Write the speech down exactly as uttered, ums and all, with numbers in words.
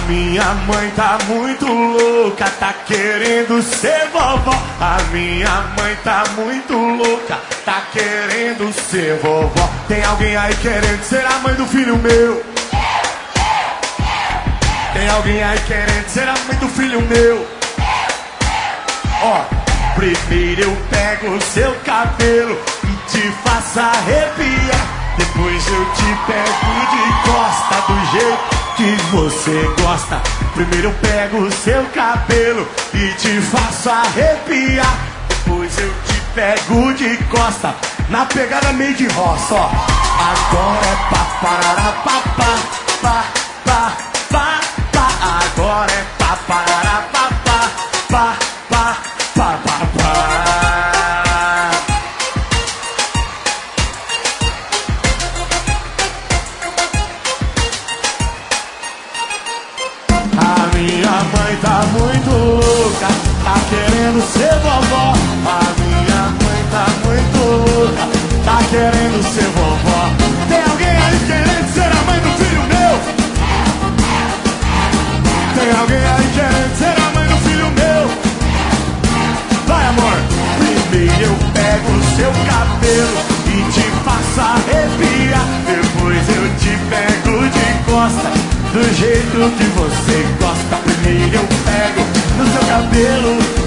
minha mãe tá muito louca, tá querendo ser vovó. A minha mãe tá muito louca, tá querendo ser vovó. Tem alguém aí querendo ser a mãe do filho meu? Tem alguém aí querendo ser a mãe do filho meu? Ó, primeiro eu pego o seu cabelo e te faço arrepiar. Depois eu te pego de costa do jeito que você gosta. Primeiro eu pego o seu cabelo e te faço arrepiar. Depois eu te pego de costa, na pegada meio de roça, ó. Agora é pá, parará, pá, pá, pá, pá, pá, pá. Agora é pá, parará, pá, pá, pá, pá, pá, pá, pá. A minha mãe tá muito louca, tá querendo ser vovó. A minha mãe tá muito louca, tá querendo ser vovó. Tem alguém aí querendo ser a mãe do filho meu? Tem alguém aí querendo ser a mãe do filho meu? Vai, amor! Primeiro eu pego o seu cabelo e te faço arrepiar. Depois eu te pego de costa, do jeito que você gosta. Primeiro eu pego no seu cabelo